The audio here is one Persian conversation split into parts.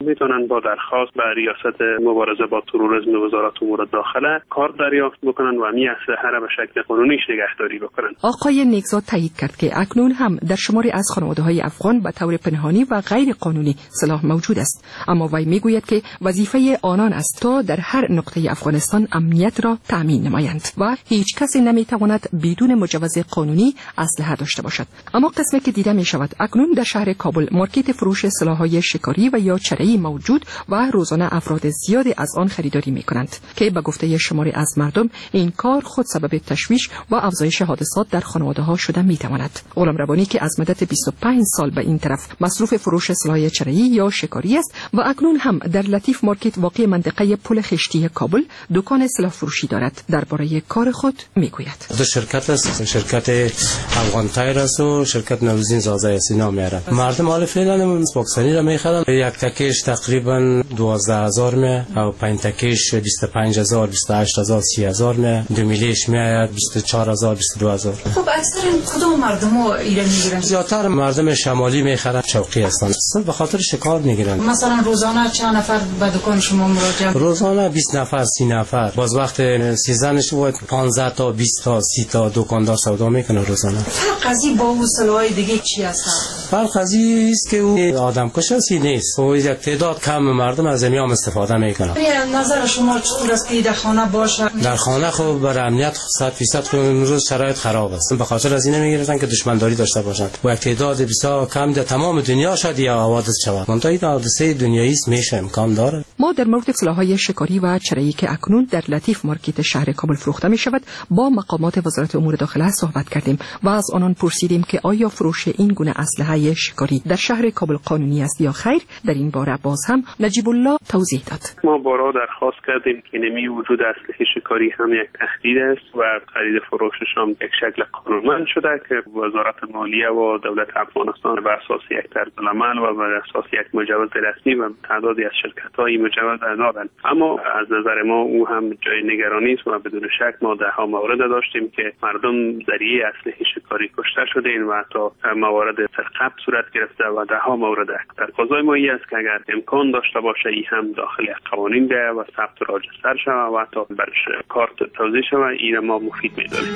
میتونن با درخواست به ریاست مبارزه با تروریسم وزارت امور داخله کارت دریافت بکنن و این اسلحه را به شکل قانونی نگهداری بکنن. آقای نیکزاد تایید کرد که اکنون هم در شماری از خانواده‌های افغان به طور پنهانی و غیر قانونی سلاح موجود است، اما وی میگوید که وظیفه آنان است تا در هر نقطه افغانستان امنیت را تامین نمایند و هیچ کسی نمیتواند بدون مجوز قانونی اسلحه داشته باشد. اما قسمی که دیده می شود اکنون در شهر کابل مارکت فروش سلاح‌های شکاری و یا چرایی موجود و روزانه افراد زیادی از آن خریداری می کنند که به گفته شماری از مردم این کار خود سبب تشویش و افزایش حادثات در خانواده‌ها شده می تواند. غلام ربانی که از مدت 25 سال به این طرف مصروف فروش سلاح چرایی یا شکاری است و اکنون هم در لطیف مارکت واقع منطقه پل خشتی کابل دکان سلاح فروشی دارد، درباره کار خود میگوید. دو شرکت است، شرکت افغان تایر است و شرکت نوزین زازه است. اینا میارن مردم حال فعلا باکسنی را میخرن. یک تکیش تقریبا 12000 می او 5 تکیش 25000 28000 30000 می، 2 میلیش میاد 24000 22000. خب اکثر کدوم مردمو ایران میگیرن؟ زیادتر مردم شمالی میخرن، شوقی هستن، به خاطر شکار میگیرن. مثلا روزانه چند نفر به دکان شما مراجعه؟ روزانه 20 نفر 30 نفر. باز وقت سیزنش بود 15 تا 20 تا 30 تا دکاندار سودا میکنه روزانه. فرق قضیه با اون سلاح دیگه چی هست؟ فرق قضیه است که او آدم کشی نیست. او یک تعداد کم مردم از میام استفاده میکنن. نظر شما چطور است که در خانه باشه؟ در خانه خب برای امنیت 100% امروز شرایط خراب است. به خاطر از این میگیرن که دشمنداری داشته باشند. و یک تعداد بسیار کم در تمام دنیا شاید یا حوادث شود. منتها این حادثه دنیایی است، میشه امکان داره. ما در مورد سلاح‌های شکاری و چرایی که اکنون در لطیف مارکت شهر کابل فروخته می شود با مقامات وزارت امور داخله صحبت کردیم و از آنان پرسیدیم که آیا فروش این گونه اسلحه شکاری در شهر کابل قانونی است یا خیر. در این باره باز هم نجیب الله توضیح داد. ما بارها درخواست کردیم که نمی وجود اسلحه شکاری هم یک تهدید است و خرید فروشش هم یک شکل قانونمند شده که وزارت مالیه و دولت افغانستان بر اساس یک طرزالعمل و بر اساس یک مجوز رسمی و تعدادی از شرکت‌های مجوز دادند. اما از نظر ما او هم جای نگرانی است و بدون شک ما ده‌ها مورد داشتیم که مردم ذریعه اسلحه شکاری کشته شده‌اند و حتی موارد سرقت صورت گرفته و ده‌ها مورد تقاضای ما این است که اگر امکان داشته باشه این هم داخل قوانین بیاید و ثبت راجستر شود و حتی برش کارت توزیع شود، این ما مفید می‌دانیم.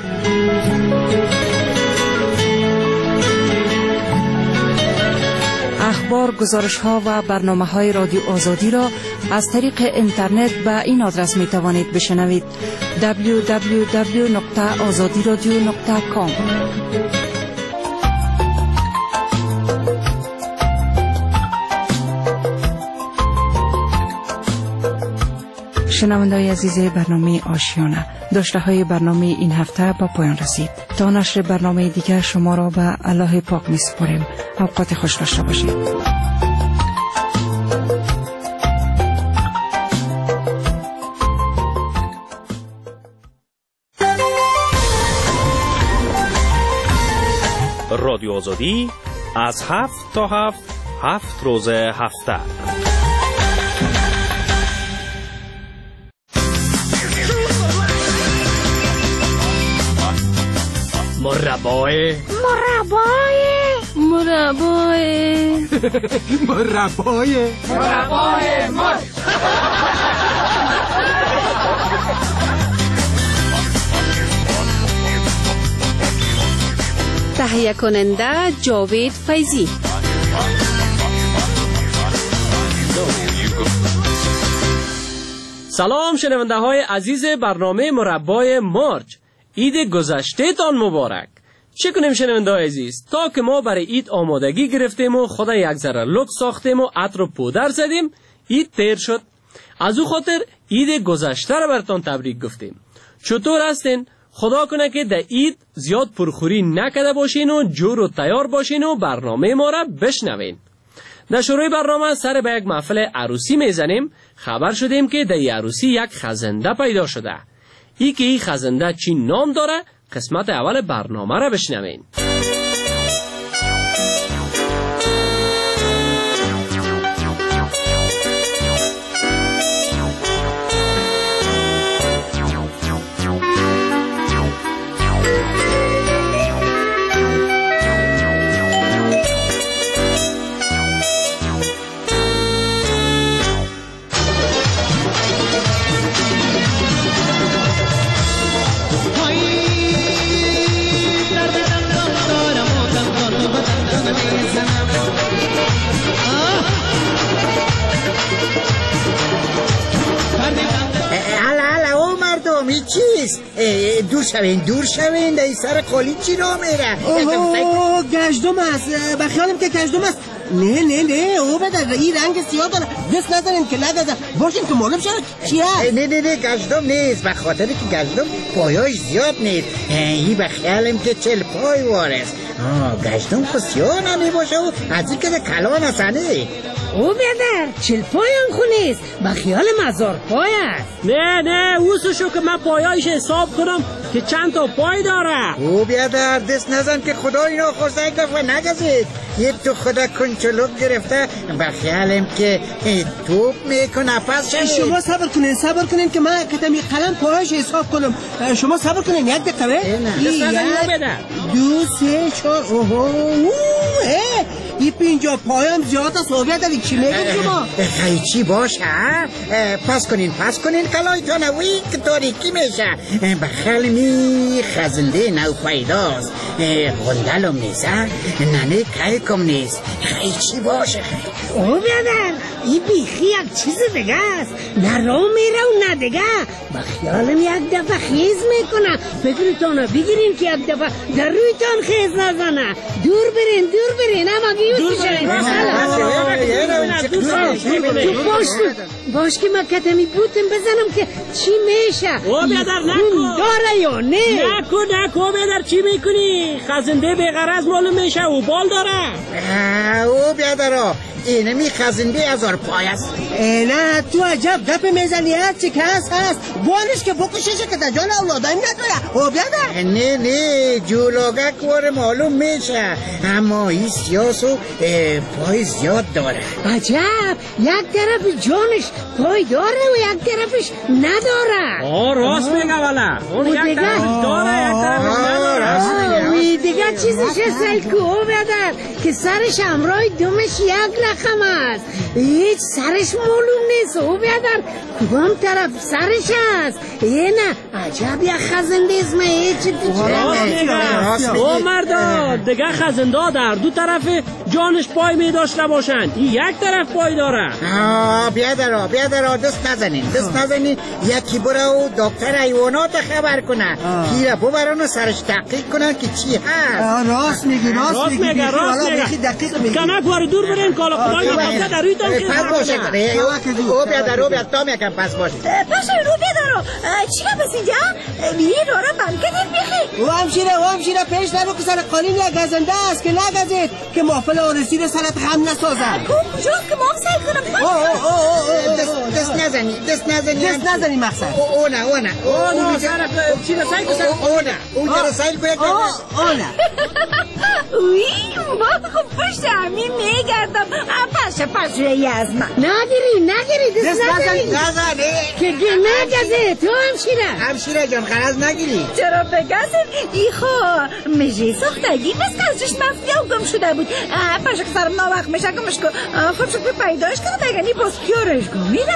اخبار، گزارش‌ها و برنامه‌های رادیو آزادی را از طریق اینترنت به این آدرس می‌توانید بشنوید: www.azadiradio.com. شنونده‌های عزیز برنامه آشیانه، داشته‌های برنامه این هفته با پایان رسید. تا نشر برنامه دیگر شما را به الله پاک می‌سپاریم. اوقات خوش داشته باشید. رادیو آزادی از 7 تا 7 روز هفته. مربای تهیه کننده جاوید فیضی. سلام شنونده های عزیز برنامه مربای مارج. عید گذشته تان مبارک. چه کنیم شنونده های عزیز؟ تا که ما برای عید آمادگی گرفتیم و خدا یک ذره لطف ساختیم و عطر و پودر زدیم، عید تیر شد. از او خاطر عید گذشته را براتان تبریک گفتیم. چطور هستین؟ خدا کنه که در عید زیاد پرخوری نکرده باشین و جور و تیار باشین و برنامه ما را بشنوین. در شروع برنامه سر به یک محفل عروسی میزنیم. خبر شدیم که در عروسی یک خزنده پیدا شده. ای که این خزنده چی نام داره؟ قسمت اول برنامه را بشنوین. نیست. دور شوین در سر خالی چی را میره؟ اوه گشتم است. بخیالم که گشتم است. نه او بدر این رنگ سیاه داره. دست نزنین که نگذر باشین که معلوم شد چی هست. نه گشتم نیست، به خاطر که گشتم پایاش زیاد نیست. این بخیالم که 40 پای وارست. گشتم خود سیاه نمی باشه و از این که کلان هستنه. او بیادر 40 پای هم خونیست، بخیال مزار پای است. نه اوسشو که من پایایش حساب کنم که چند تا پای داره. او بیادر دست نزن که خدا اینا خواسته یک دفعه نگذید. یه تو خدا کنچلوک گرفته بخیالم که توپ میکنه پس شدید. شما صبر کنین که من کتمی قلم پایش حساب کنم. شما صبر کنین یک دقیقه. دست نزن او بده. 2 3 4 این 50 پایم زیاد است. او بیادر چی میگم شما؟ چی باشه؟ پس کنین کلایتان وی که تاریکی میشه. بخیالمی خزنده نو پیداست. غندلم نیست ننه کم نیست. چی باشه؟ او بیادر این بیخی یک چیز دیگه است. نه رو میره و نه دیگه. بخیالم یک دفعه خیز میکنه. بگیرتانو بگیرین که یک دفعه در رویتان خیز نزنه. دور برین اما گیوز بشنین. باش که من کتمی بوتم بزنم که چی میشه. او بیادر نکن داره یا نه؟ نکن بیادر چی میکنی؟ خزنده بیغرض معلوم میشه و بال داره. او بیادر اینمی خزنده 1000 پای است. نه تو عجب گپ میزنی. چی که هست بالش که بکشش که در جان اولادایم نداره. او بیادر نه جولوگک واره معلوم میشه، اما این سیاسو پای زیاد داره. عجب یک طرف جانش پای داره و یک طرفش نداره. راست میگه والا. اون یک طرفش داره یک طرفش نداره. دیگه چیزش هست که او بیادر که سرش همراه دومش یک رقم است. هیچ سرش معلوم نیست. او بیادر کدام طرف سرش است. نه عجب یک خزنده اسم هیچ او مردا دیگه خزنده در دو طرف جانش پای می داشته باشند. این یک طرف پای داره. بیادر دست نزنین یکی برو دکتر حیوانات خبر کنه. کیره ببرن و سرش تحقیق کنن که چی هست. راست میگی کنک وارو دور برین کالا خدای نخواسته در روی تان خیلی باشه. او بیادر تام یکم پس باشه. پاشو رو بیادر چی که بس اینجا بیری داره بمکه دیر بیخی. او همشیره پیش نرو که سر قانین یک گزنده است که نگزید که محفل آرسی رو سرت غم نسازن. کجاست که ما هم سعی کنم. دست نزنی مقصد. اونجا رو سعی کنه. ما خب پشت همین میگردم. پشوی از من نگیری دست نزنی که نگزه. تو همشیره جان غرض نگیری. چرا بگذیم ای خو مجی ساختگی مثل ازش مفتی و گم شده بود. پشک سرم ناوقت میشه گمش کن. خب شکل پیداش کنم بگنی باز کیارش گم میرم.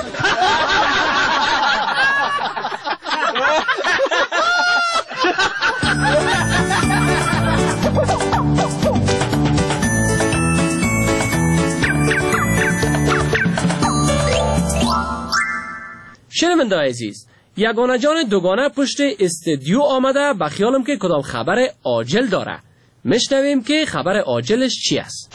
شنونده عزیز، یگانه جان دوگانه پشت استدیو آمده. بخیالم که کدام خبر عاجل داره. میشنویم که خبر عاجلش چی است.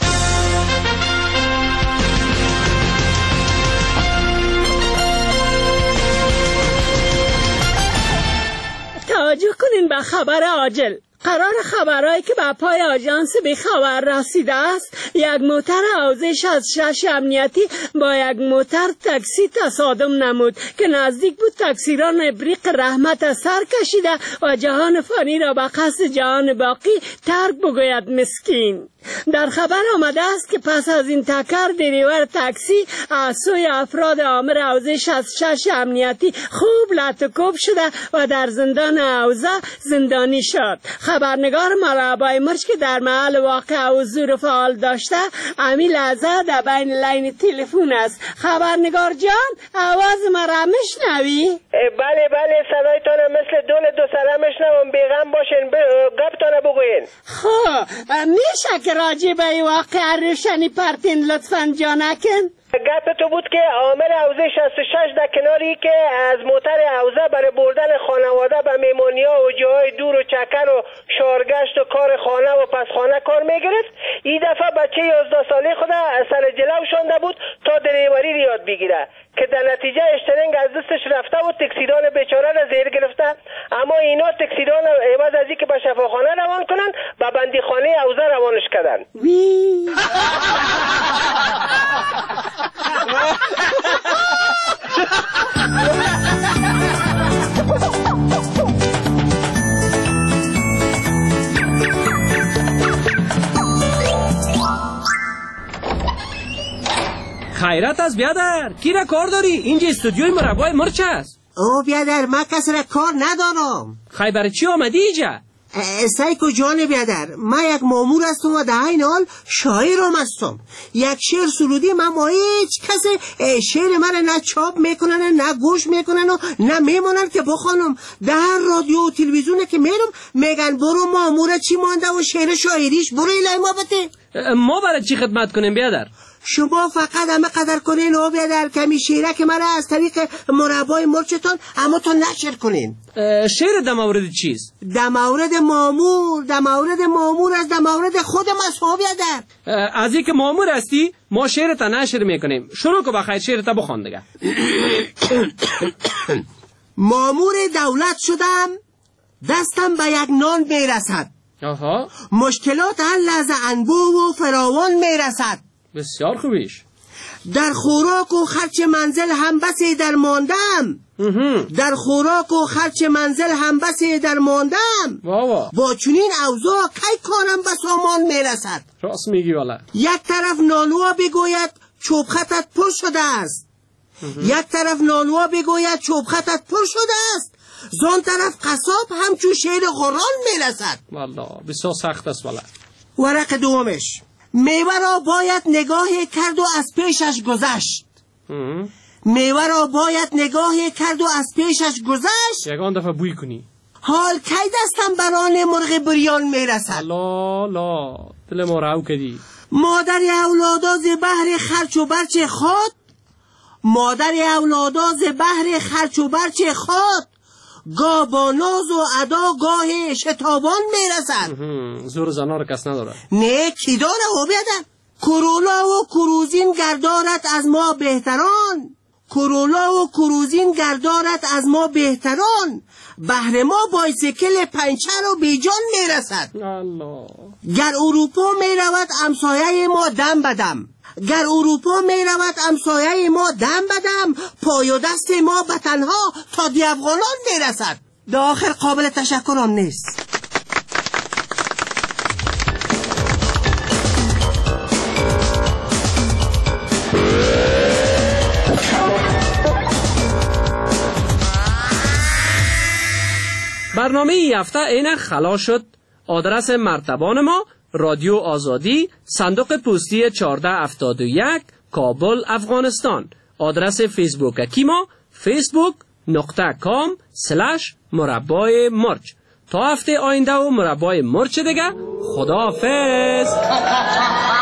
توجه کنین به خبر عاجل. قرار خبرهایی که به پای آژانس بی خبر رسیده است، یک موتر حوزه 66 امنیتی با یک موتر تاکسی تصادم نمود که نزدیک بود تاکسیران ابریق رحمت از سر کشیده و جهان فانی را به قصد جهان باقی ترک بگوید مسکین. در خبر آمده است که پس از این تکر دریور تاکسی از سوی افراد آمر حوزه 66 امنیتی خوب لطکوب شده و در زندان حوزه زندانی شد. خبرنگار مرحبای مرچ که در محل واقع حضور فعال داشته امی لحظه در بین لین تلفن است. خبرنگار جان آواز مرا میشنوی؟ بله صدایتان مثل دو سره میشنوم. بیغم باشین گپتان بگوین. خب میشه که راجع به این واقع روشنی پرتین لطفاً جانکن؟ گپ تو بود که عامل حوزه اوزه 66 در کناری که از موتر اوزه برای بردن خانواده به میمونیا و جاهای دور و چکر و شارگشت و کار خانه و پس خانه کار میگرفت. این دفعه بچه 11 ساله خود سر جلو شانده بود تا دریوری رو یاد بگیره که در نتیجه اشترنگ از دستش رفته و تکسیدان بیچاره را زیر گرفته. اما اینا تکسیدان عوض از اینکه به شفاخانه روان کنن به بندیخانه اوزه روانش کردن. خیرت از بیادر، کی را کار داری؟ اینجا استودیوی مربای مرچ است. او بیادر من کسی را کار ندارم. خیلی برای چی آمدی اینجا؟ سایکو جان بیادر، من یک مامور هستم و در این حال شاعرم هستم. یک شعر سرودی من با هیچ کسی شعر من نه چاپ میکنن نه گوش میکنن و نه میمونن که بخوانم. در رادیو و تلویزیون که میرم میگن برو مامور چی مانده و شعر شاعریش برو الهی ما بده. ما برای چی خدمت کنیم بیادر؟ شما فقط همه قدر کنین او بیادر کمی شعره که من از طریق مربای مرچتان اما تو نشر کنین. شعر در مورد چیست؟ در مورد مامور، در مورد مامور از در مورد خود مسئول بیادر. از این که مامور هستی ما شعر تا نشر میکنیم. شروع که بخیر شعر تا بخوان دیگه. مامور دولت شدم دستم به یک نان میرسد. مشکلات هر لحظه انبوه و فراوان میرسد. بسیار خوبیش. در خوراک و خرچ منزل هم بسی در ماندم. در خوراک و خرچ منزل هم بسی در ماندم. با چنین اوضاع کی کارم به سامان میرسد. راست میگی والا. یک طرف نانوا بگوید چوب خطت پر شده است. یک طرف نانوا بگوید چوب خطت پر شده است. زان طرف قصاب همچون شیر قرآن میرسد. والا بسیار سخت است والا. ورق دومش میوه را باید نگاهی کرد و از پیشش گذشت. میوه را باید نگاهی کرد و از پیشش گذشت. یگان دفعه بوی کنی. حال کی دستم بران مرغ بریان میرسد. لا دل ما رو کردی. مادر اولادا ز بهر خرچ و برچ خود، مادر اولادا ز بهر خرچ و برچ خود، گاه با ناز و ادا گاه شتابان میرسد. زور زنا رو کس نداره. نه کی داره او بیادر. کرولا و کروزین گردارت از ما بهتران، کرولا و کروزین گردارت از ما بهتران، بهر ما بایسیکل پنچر و بیجان میرسد. الله. گر اروپا میرود امسایه ما دم بدم، گر اروپا میرود امسایه ما دم بدم، پای و دست ما به تنها تا دی افغانان میرسد. داخل قابل تشکرم نیست. برنامه ای هفته اینک خلاص شد. آدرس مرتبان ما رادیو آزادی، صندوق پستی 1471 کابل افغانستان. آدرس فیسبوک ما facebook.com/مربای مرچ. تا هفته آینده و مربای مرچ دیگه. خداحافظ.